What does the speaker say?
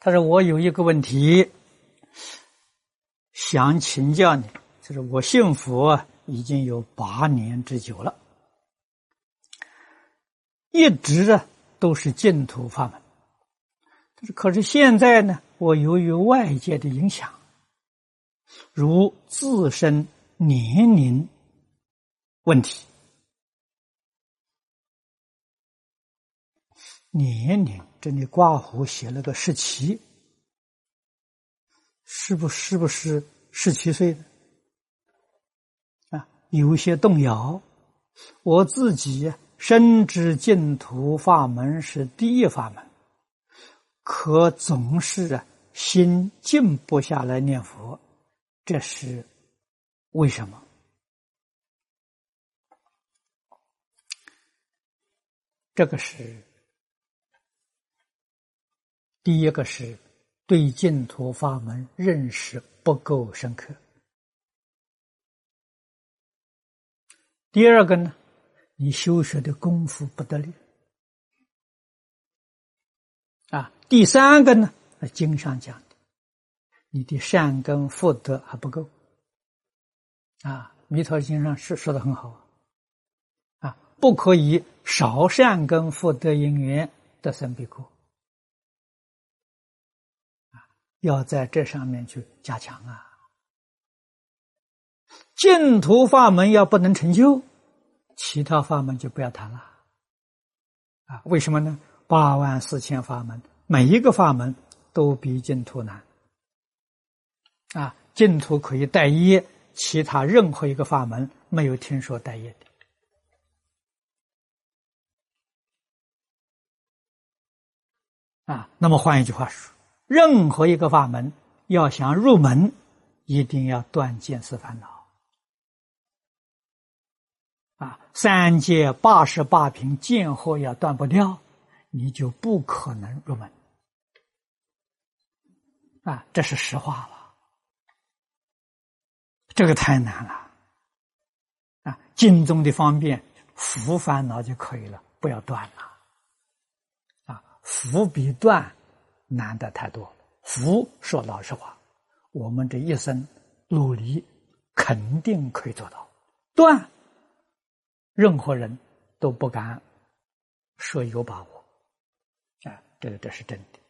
他说我有一个问题想请教你，就是我信佛已经有8年之久了，一直都是净土法门。可是现在呢，我由于外界的影响，如自身年龄问题，年龄这里刮胡写了个17，是不是17岁的啊？有些动摇。我自己深知净土法门是第一法门，可总是心静不下来念佛，这是为什么？这个是第一个，是对净土法门认识不够深刻。第二个呢，你修学的功夫不得力啊。第三个呢，经上讲的，你的善根福德还不够啊。弥陀经上是说的很好啊，不可以少善根福德因缘得生彼国啊，要在这上面去加强啊。净土法门要不能成就，其他法门就不要谈了啊。为什么呢？84000法门，每一个法门都比净土难啊。净土可以带业，其他任何一个法门没有听说带业的啊。那么换一句话说，任何一个法门要想入门，一定要断见思烦恼啊。3界88品见惑要断不掉，你就不可能入门啊。这是实话了，这个太难了啊。经中的方便，伏烦恼就可以了，不要断了啊。伏比断难得太多了。伏说老实话，我们这一生努力肯定可以做到。断，任何人都不敢说有把握啊，这是真的。